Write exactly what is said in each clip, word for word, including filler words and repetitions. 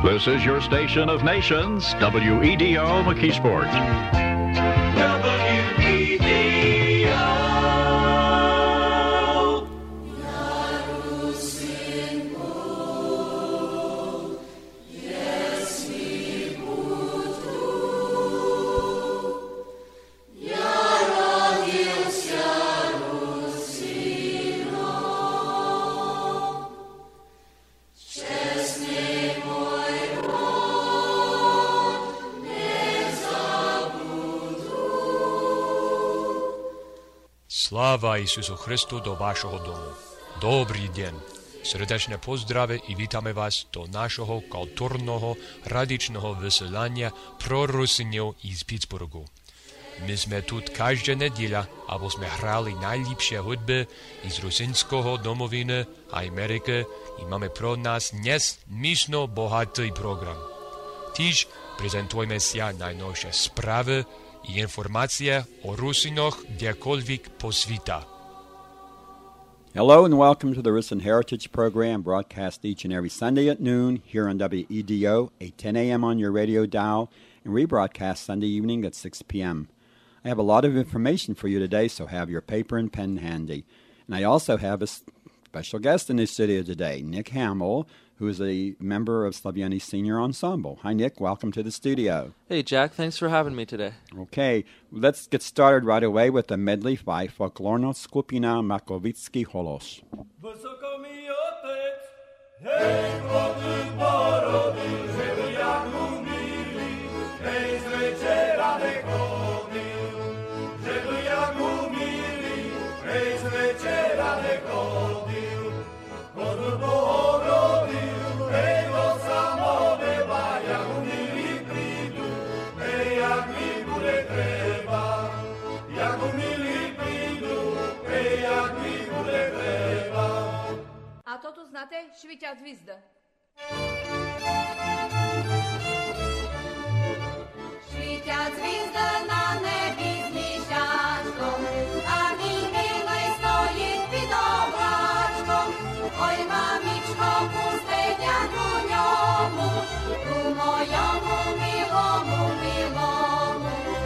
This is your station of nations, W E D O McKeesport. W E D O. Слава Ісусу Христу до вашого дому. Добрий день. Сердечне поздрави і вітаємо вас до нашого культурного радичного веселання про русинів із Пітсбургу. Ми сме тут кожна неділя, або сме грали найліпші гудби із русинського домовини Америки і маємо про нас несмішно багатий програм. Тож презентуємося найновші справи і інформація о русинах декольвік по світа. Hello and welcome to the Rusin Heritage Program, broadcast each and every Sunday at noon here on W E D O, eight ten a.m. on your radio dial, and rebroadcast Sunday evening at six p.m. I have a lot of information for you today, so have your paper and pen handy. And I also have a special guest in the studio today, Nick Hamill, who is a member of Slaviani Senior Ensemble. Hi, Nick. Welcome to the studio. Hey, Jack. Thanks for having me today. Okay. Let's get started right away with a medley by Folklorna Skupina Makovitsky Holos. A to tu znate Švitja zvizda. Švitja zvizda na nebi z mišačkom, a mi miloj stojit pід облачком. Ой, мамічко, пустеня у ньому, у моєму милому, милому.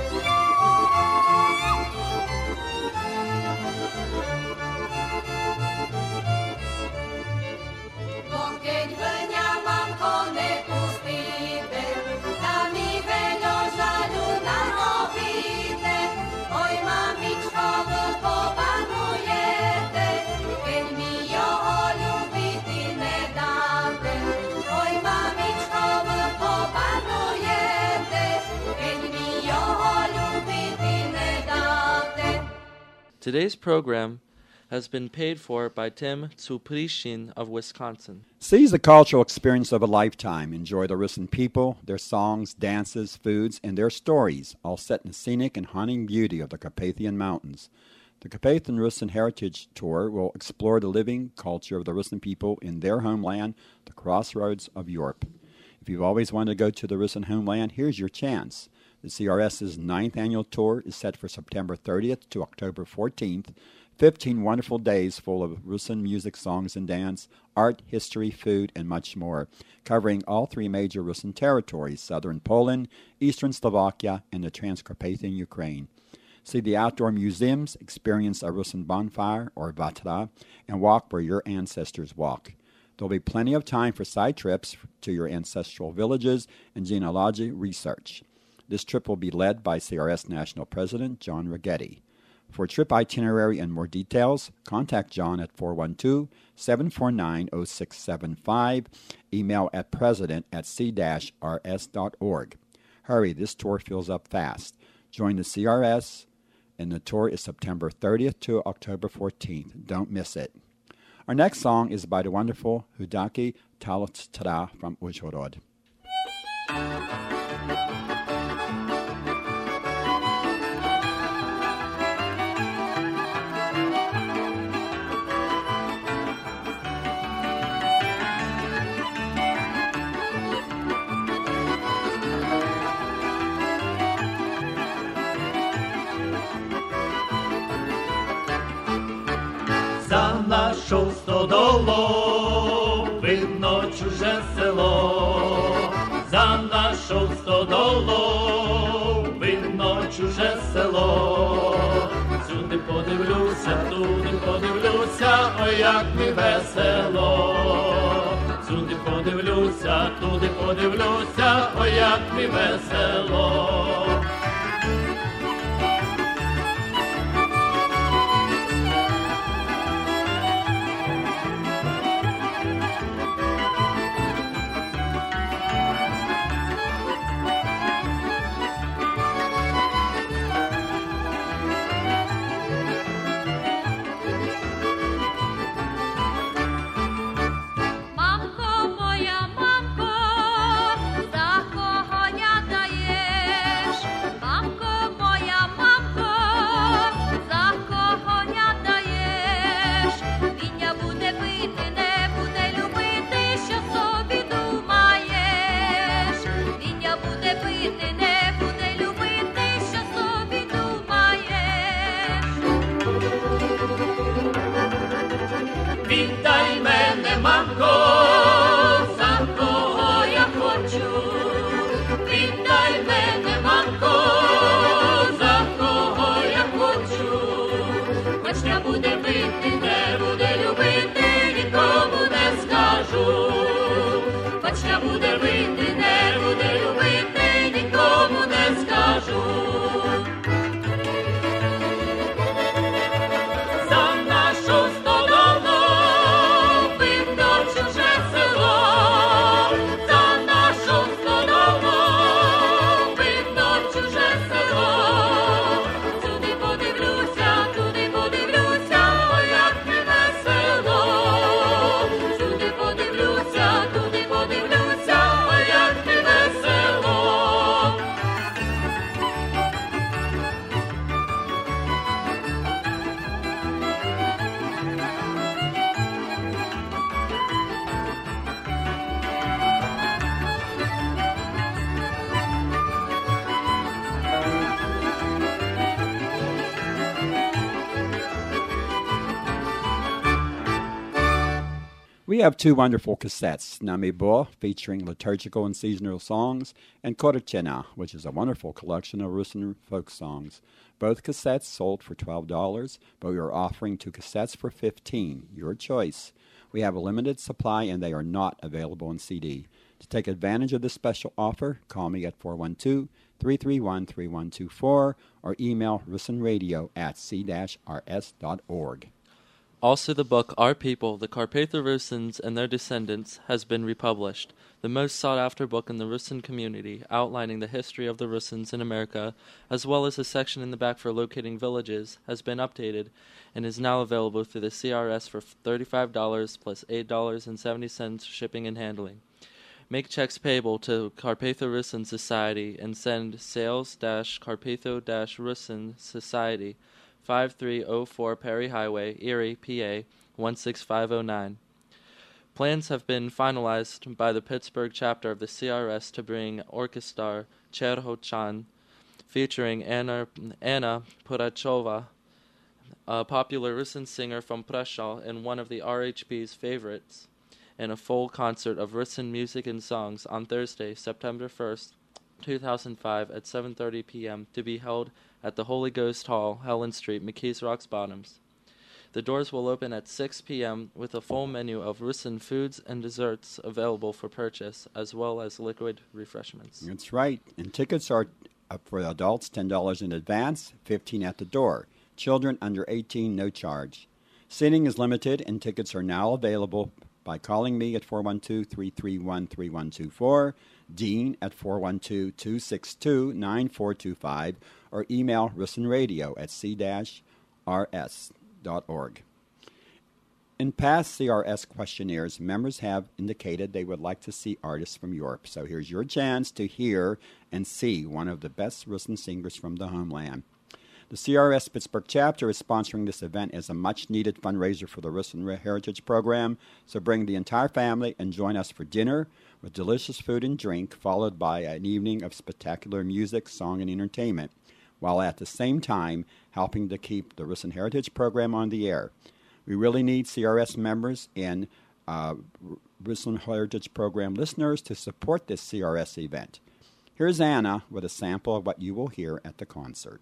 Keď vlňa mamko nepustíte, tam mi veľo žaľu narobíte. Oj, mamičko, vy popanujete, keď mi jeho ľubity nedáte. Oj, mamičko, vy popanujete, keď mi jeho ľubity nedáte. Today's program has been paid for by Tim Tsuprishin of Wisconsin. Seize the cultural experience of a lifetime. Enjoy the Rusin people, their songs, dances, foods, and their stories, all set in the scenic and haunting beauty of the Carpathian Mountains. The Carpathian Rusin Heritage Tour will explore the living culture of the Rusin people in their homeland, the crossroads of Europe. If you've always wanted to go to the Rusin homeland, here's your chance. The C R S's ninth annual tour is set for September thirtieth to October fourteenth. Fifteen wonderful days full of Rusin music, songs, and dance, art, history, food, and much more, covering all three major Rusin territories, southern Poland, eastern Slovakia, and the Transcarpathian Ukraine. See the outdoor museums, experience a Rusin bonfire, or vatra, and walk where your ancestors walk. There'll be plenty of time for side trips to your ancestral villages and genealogy research. This trip will be led by C R S National President John Ragetti. For trip itinerary and more details, contact John at four one two, seven four nine, zero six seven five, email at president at c dash r s dot org. Hurry, this tour fills up fast. Join the C R S, and the tour is September thirtieth to October fourteenth. Don't miss it. Our next song is by the wonderful Hudaki Talotara from Uzhhorod. За нашу стодолу видно чуже село, ой, як ми весело. Сюди подивлюся, туди подивлюся, ой, як ми весело. Мамко моя, мамко, за кого я даєш? Мамко моя, мамко, за кого я даєш? Він я буде пити, не буде любити, що собі думаєш. Він я буде пити, не буде любити, що собі думаєш. Віддай мене, мамко, за кого я хочу. Віддай мене, мамко, за кого я хочу. Хоч я буде бити, не буде любити, нікому не скажу. Хоч я буде бити, не буде любити, нікому не скажу. За нашу столову видно чуже село. За нашу столову видно чуже село. Туди подивлюся, туди подивлюся, ой, як ми весело. Туди подивлюся, туди подивлюся, ой, як ми весело. We have two wonderful cassettes, Namibo, featuring liturgical and seasonal songs, and Korochena, which is a wonderful collection of Russian folk songs. Both cassettes sold for twelve dollars, but we are offering two cassettes for fifteen dollars, your choice. We have a limited supply, and they are not available in C D. To take advantage of this special offer, call me at four one two, three three one, three one two four or email russinradio at c r s dot org. Also, the book Our People, the Carpatho-Russins and Their Descendants has been republished, the most sought-after book in the Russin community, outlining the history of the Russins in America, as well as a section in the back for locating villages, has been updated and is now available through the C R S for thirty-five dollars plus eight dollars and seventy cents shipping and handling. Make checks payable to Carpatho-Russin Society and send sales-Carpatho-Russin Society, five three oh four Perry Highway, Erie, P A, one six five oh nine. Plans have been finalized by the Pittsburgh chapter of the C R S to bring Orchestar Cherho-chan, featuring Anna, Anna Purachova, a popular Russin singer from Prussia and one of the R H B's favorites, in a full concert of Russin music and songs on Thursday, September first, two thousand five at seven thirty p.m. to be held at the Holy Ghost Hall, Helen Street, McKees Rocks Bottoms. The doors will open at six p.m. with a full menu of Russin foods and desserts available for purchase, as well as liquid refreshments. That's right. And tickets are uh, for adults ten dollars in advance, fifteen dollars at the door. Children under eighteen, no charge. Seating is limited, and tickets are now available by calling me at four one two, three three one, three one two four, Dean at four one two, two six two, nine four two five, or email russinradio at c r s dot org. In past C R S questionnaires, members have indicated they would like to see artists from Europe. So here's your chance to hear and see one of the best Russin singers from the homeland. The C R S Pittsburgh chapter is sponsoring this event as a much-needed fundraiser for the Russin Heritage Program, so bring the entire family and join us for dinner with delicious food and drink, followed by an evening of spectacular music, song, and entertainment, while at the same time helping to keep the Russin Heritage Program on the air. We really need C R S members and uh, Russin Heritage Program listeners to support this C R S event. Here's Anna with a sample of what you will hear at the concert.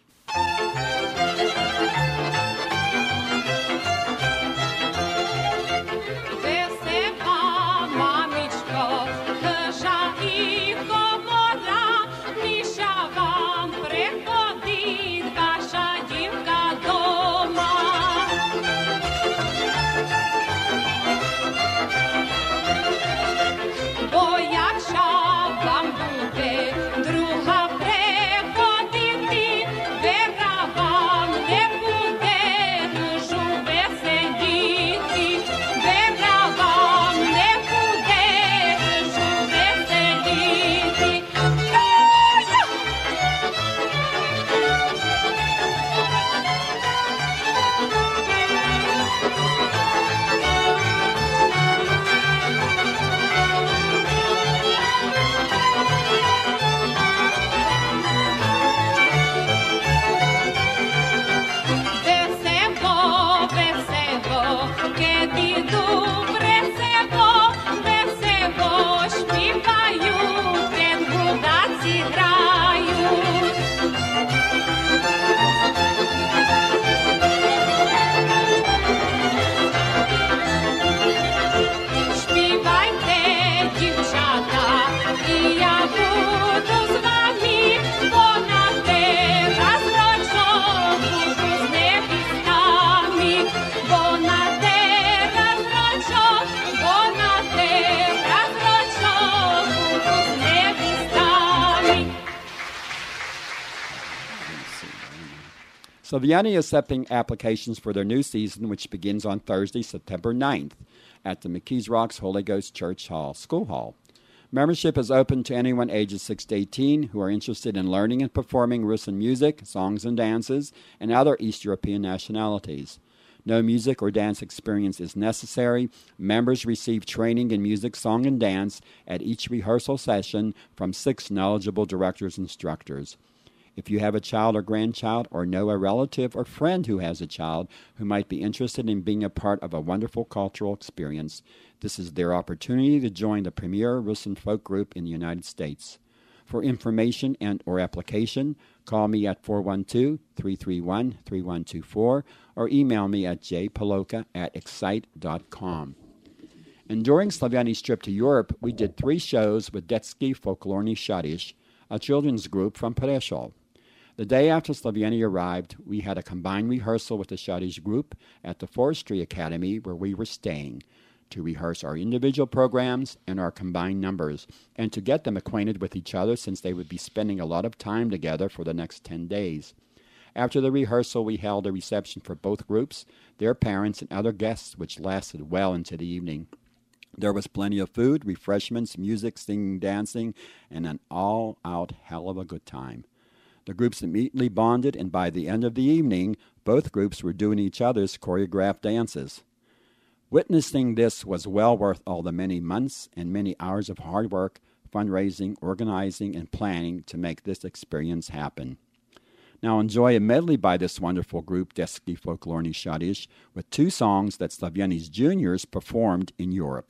Slavyany is accepting applications for their new season, which begins on Thursday, September ninth, at the McKees Rocks Holy Ghost Church Hall, School Hall. Membership is open to anyone ages six to eighteen who are interested in learning and performing Rusyn music, songs and dances, and other East European nationalities. No music or dance experience is necessary. Members receive training in music, song, and dance at each rehearsal session from six knowledgeable directors and instructors. If you have a child or grandchild or know a relative or friend who has a child who might be interested in being a part of a wonderful cultural experience, this is their opportunity to join the premier Rusyn folk group in the United States. For information and or application, call me at four one two, three three one, three one two four or email me at j paloka at excite dot com. And during Slavyany's trip to Europe, we did three shows with Detski Folklorny Shadish, a children's group from Prešov. The day after Slavyany arrived, we had a combined rehearsal with the Shadish group at the Forestry Academy where we were staying, to rehearse our individual programs and our combined numbers, and to get them acquainted with each other since they would be spending a lot of time together for the next ten days. After the rehearsal, we held a reception for both groups, their parents, and other guests, which lasted well into the evening. There was plenty of food, refreshments, music, singing, dancing, and an all-out hell of a good time. The groups immediately bonded, and by the end of the evening, both groups were doing each other's choreographed dances. Witnessing this was well worth all the many months and many hours of hard work, fundraising, organizing, and planning to make this experience happen. Now enjoy a medley by this wonderful group, Detski Folklorny Shadish, with two songs that Slavyany's juniors performed in Europe.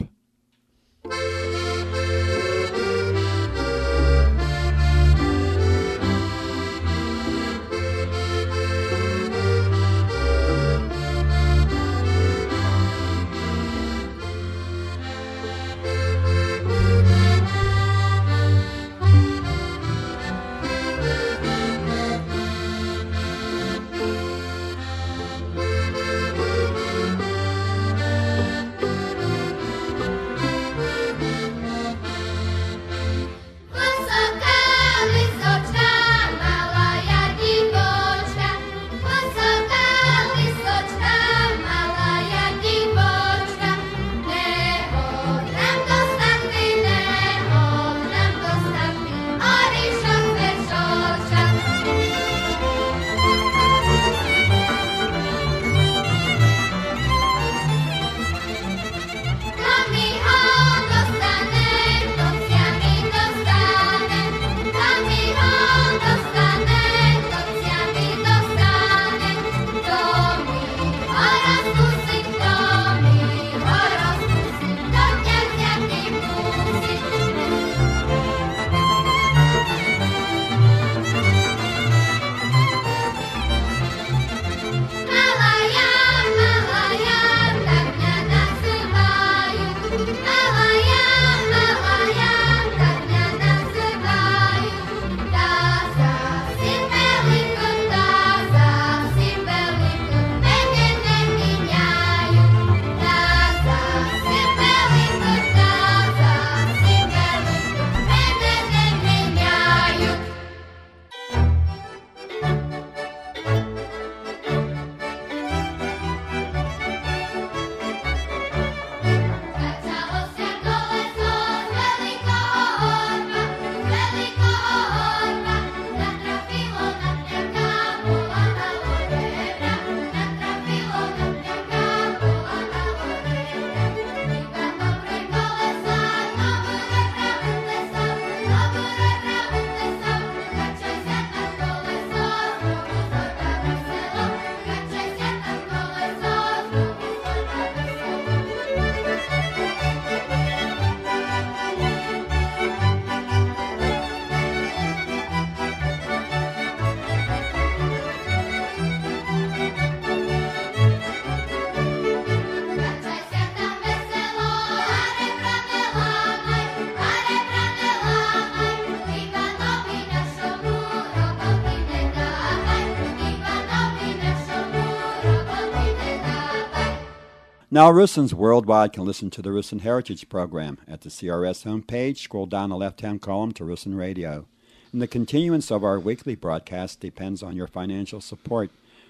Now Rusyns worldwide can listen to the Rusyn Heritage Program at the C R S homepage. Scroll down the left-hand column to Rusyn Radio. And the continuance of our weekly broadcast depends on your financial support.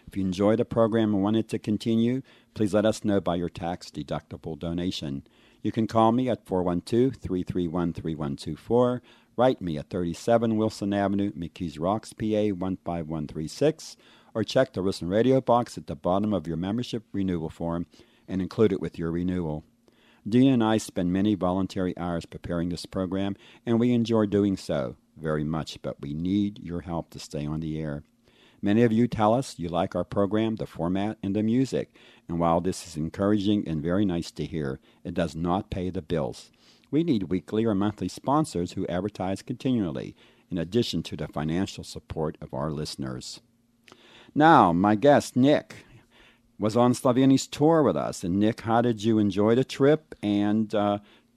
If you enjoy the program and want it to continue, please let us know by your tax-deductible donation. You can call me at four one two, three three one, three one two four, write me at thirty-seven Wilson Avenue, McKees Rocks, P A one five one three six, or check the Rissland Radio box at the bottom of your membership renewal form and include it with your renewal. Dina and I spend many voluntary hours preparing this program, and we enjoy doing so very much, but we need your help to stay on the air. Many of you tell us you like our program, the format, and the music, and while this is encouraging and very nice to hear, it does not pay the bills. We need weekly or monthly sponsors who advertise continually, in addition to the financial support of our listeners. Now, my guest, Nick, was on Sloveni's tour with us. And Nick, how did you enjoy the trip, and uh,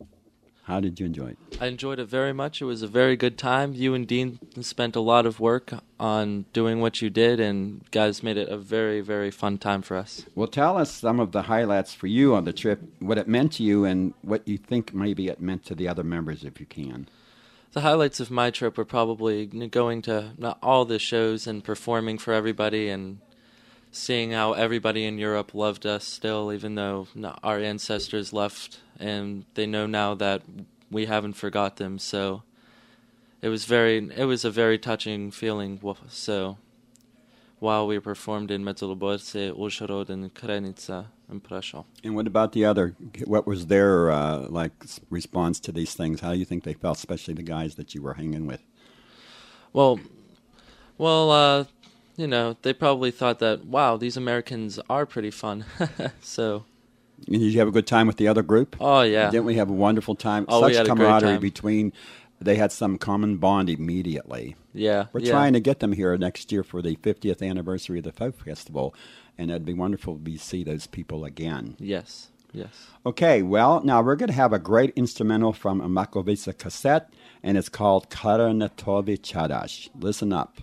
how did you enjoy it? I enjoyed it very much. It was a very good time. You and Dean spent a lot of work on doing what you did, and guys made it a very, very fun time for us. Well, tell us some of the highlights for you on the trip, what it meant to you, and what you think maybe it meant to the other members, if you can. The highlights of my trip were probably going to not all the shows and performing for everybody, and seeing how everybody in Europe loved us still, even though our ancestors left, and they know now that we haven't forgot them. So it was very, it was a very touching feeling. So while we performed in Metaloborce, Uzhhorod, and Krynica, and Prešov. And what about the other? What was their uh, like response to these things? How do you think they felt, especially the guys that you were hanging with? Well, well. Uh, You know, they probably thought that, wow, these Americans are pretty fun. So, And did you have a good time with the other group? Oh, yeah. Didn't we have a wonderful time? Oh, we Such had a great camaraderie time. between. They had some common bond immediately. Yeah, We're yeah. trying to get them here next year for the fiftieth anniversary of the Folk Festival, and it'd be wonderful to be, see those people again. Yes, yes. Okay, well, now we're going to have a great instrumental from a Makovica cassette, and it's called Karanatovi Chadash. Listen up.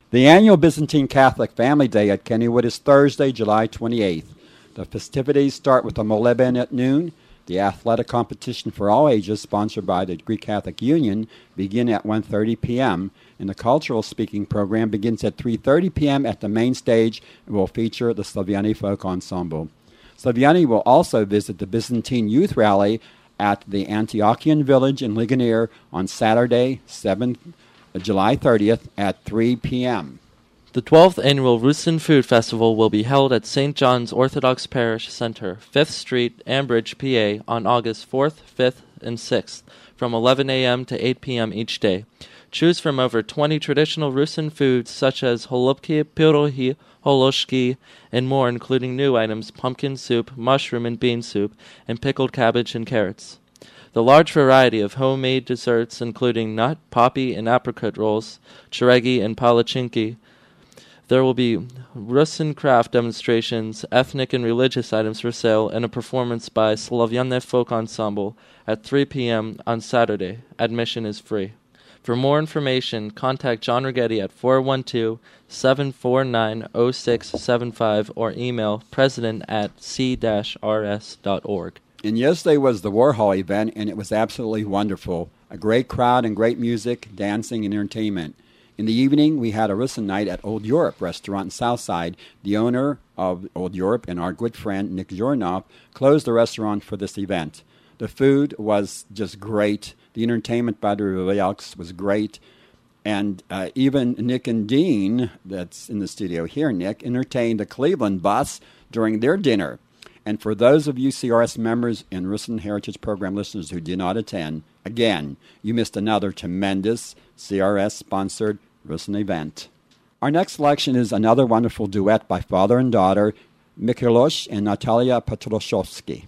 The annual Byzantine Catholic Family Day at Kennywood is Thursday, July twenty-eighth. The festivities start with a moleben at noon. The athletic competition for all ages, sponsored by the Greek Catholic Union, begin at one thirty p.m., and the cultural speaking program begins at three thirty p.m. at the main stage and will feature the Slaviani Folk Ensemble. Slaviani will also visit the Byzantine Youth Rally at the Antiochian Village in Ligonier on Saturday, seventh, July thirtieth at three p.m. The twelfth Annual Rusin Food Festival will be held at Saint John's Orthodox Parish Center, fifth Street, Ambridge, P A, on August fourth, fifth, and sixth, from eleven a.m. to eight p.m. each day. Choose from over twenty traditional Rusin foods such as holubki, pyrohi, holoshki, and more, including new items, pumpkin soup, mushroom and bean soup, and pickled cabbage and carrots. The large variety of homemade desserts, including nut, poppy, and apricot rolls, cheregi, and palachinki. There will be Rusin craft demonstrations, ethnic and religious items for sale, and a performance by Slaviane Folk Ensemble at three p.m. on Saturday. Admission is free. For more information, contact John Rigetti at four one two, seven four nine, zero six seven five or email president at c dash r s dot org. And yesterday was the Warhol event, and it was absolutely wonderful. A great crowd and great music, dancing, and entertainment. In the evening, we had a Rusin night at Old Europe restaurant in Southside. The owner of Old Europe and our good friend Nick Jornoff closed the restaurant for this event. The food was just great. The entertainment by the Ruvelks was great. And uh, even Nick and Dean, that's in the studio here, Nick, entertained the Cleveland bus during their dinner. And for those of you C R S members and Rusin Heritage Program listeners who did not attend, again, you missed another tremendous C R S-sponsored Rusin event. Our next selection is another wonderful duet by father and daughter, Mikhalos and Natalia Petroshevsky.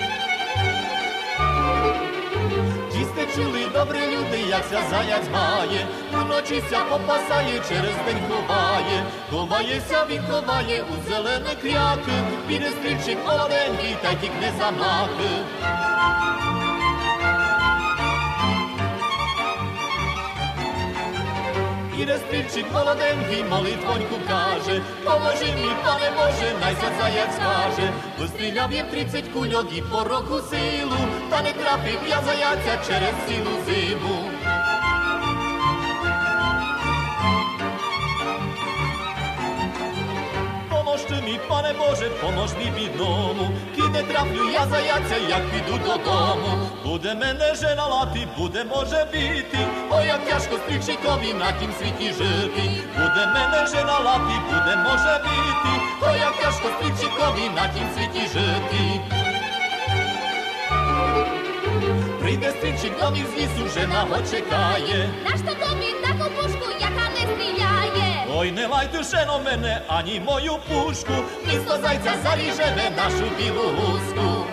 Чи чули, добрі люди, як ся заяць гає, уночі ся попасає, через день ховає, ховається, він ховає у зелене кряки, піде стрільчик молоденький, та й тікне за маки. Піде стрільчик молоденький, молитвоньку каже, поможи мені, пане Боже, най ся заяць каже. Постріляв їм тридцять кульок і по року силу, та не трапив я заяця через цілу зиму. Поможте мій, пане Боже, помож мій бідному, кіде траплю я заяця, як піду додому. Буде мене жена лати, буде може бити, ой, як тяжко стрільчикові на тім світі жити. Буде мене жена лати, буде може бити, ой, як тяжко стрільчикові на тім світі жити. Прийде стрільчик до них з лісу, жена го чекає. Наш то тобі таку пушку, яка не стріляє. Ой, не лайте жено мене, ані мою пушку, місто зайця заріже нашу білу гуску.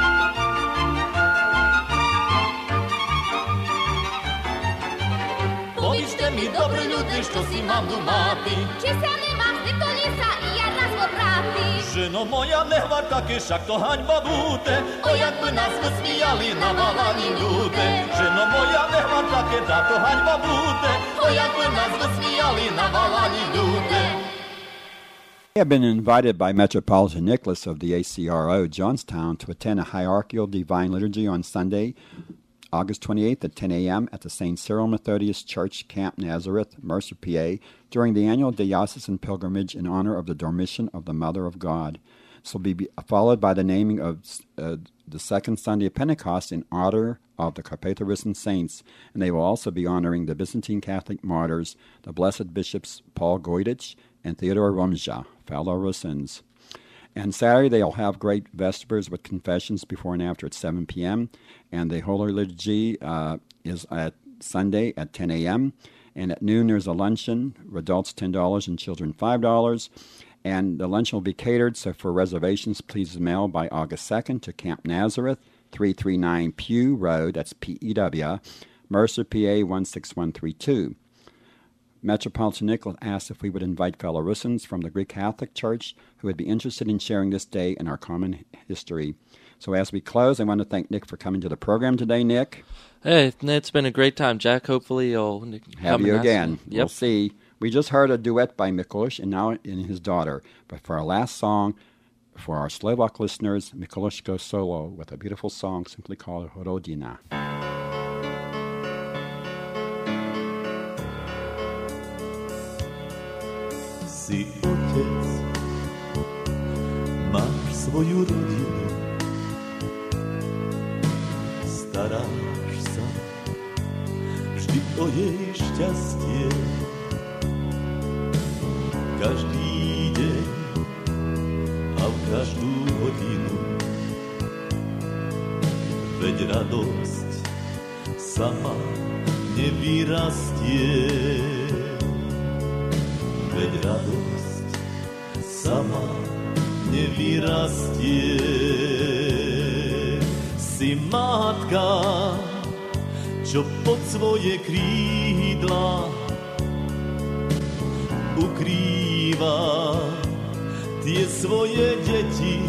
Повіжте мій, добрі люди, що сі мам думати. Чи ся не мав зник до ліса і я раз поправти? Жено моя, не гвартаки, шак то ганьба буде, ой, якби нас висміяли на валані люди. Жено моя, не гвартаки, та то ганьба буде, ой, якби нас висміяли на валані люди. I have been invited by Metropolitan Nicholas of the A C R O Johnstown to attend a hierarchical divine liturgy on Sunday, August twenty-eighth at ten a.m. at the Saint Cyril Methodius Church, Camp Nazareth, Mercer, P A, during the annual diocesan pilgrimage in honor of the Dormition of the Mother of God. This will be followed by the naming of uh, the second Sunday of Pentecost in honor of the Carpatho-Rusin saints, and they will also be honoring the Byzantine Catholic martyrs, the blessed bishops Paul Goydich and Theodore Romja, fellow Rusins. And Saturday, they'll have great vespers with confessions before and after at seven p.m., and the Holy Liturgy uh, is at Sunday at ten a.m., and at noon there's a luncheon, adults ten dollars and children five dollars, and the luncheon will be catered, so for reservations, please mail by August second to Camp Nazareth, three thirty-nine Pew Road, that's P E W, Mercer, P A one six one three two. Metropolitan Nicholas asked if we would invite fellow Rusins from the Greek Catholic Church who would be interested in sharing this day in our common history. So as we close, I want to thank Nick for coming to the program today, Nick. Hey, it's been a great time, Jack. Hopefully you'll have come you and ask again. me. Yep. We'll see We just heard a duet by Mikuláš and now in his daughter. But for our last song, for our Slovak listeners, Mikuláš goes solo with a beautiful song simply called Rodina. Si otec, máš svoju rodinu, staráš sa vždy o jej šťastie. Každý deň a v každú hodinu, veď radosť sama nevyrastie. Veď radosť sama nevyrastie. Si matka, čo pod svoje krídla ukrýva tie svoje deti.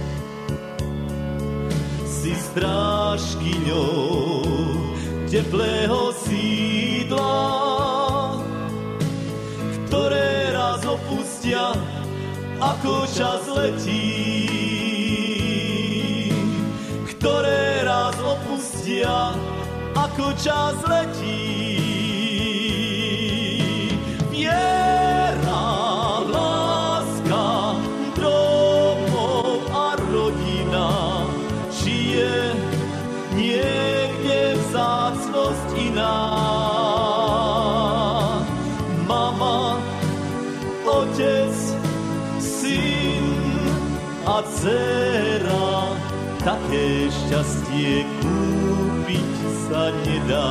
Si strážkyňou teplého sídla, ktoré raz opustia, ako čas letí. Ktoré raz opustia, ako čas letí. Viera, láska, domov a rodina, či je niekde vzácnosť iná. Mama, otec, syn a dcera, také šťastie kúpiť sa nedá.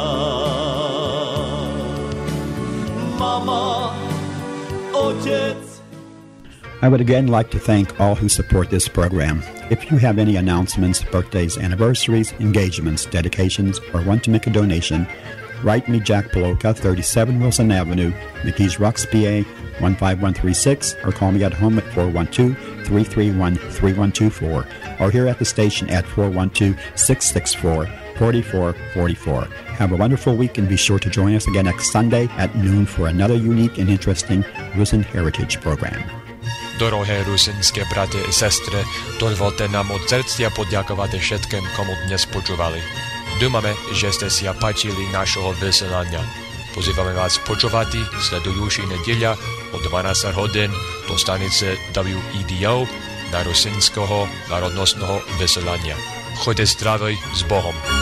Mama, otec. I would again like to thank all who support this program. If you have any announcements, birthdays, anniversaries, engagements, dedications, or want to make a donation, write me Jack Poloka, thirty-seven Wilson Avenue, McKees Rocks, P A, one five one three six, or call me at home at four one two, three three one, three one two four, or here at the station at four one two, six six four, four four four four. Have a wonderful week and be sure to join us again next Sunday at noon for another unique and interesting Rusin Heritage program. Dorohé rusinské brate i sestre, dovolte nám od srdcia poďakovať všetkým, komu dnes počúvali. Dúfame, že ste si páčili našho vysielania. Pozývame vás počúvať sledujúci nedeľa o dvanásť hodín do stanice W E D O na rusinského národnostného vysielania. Choďte zdraví s Bohom.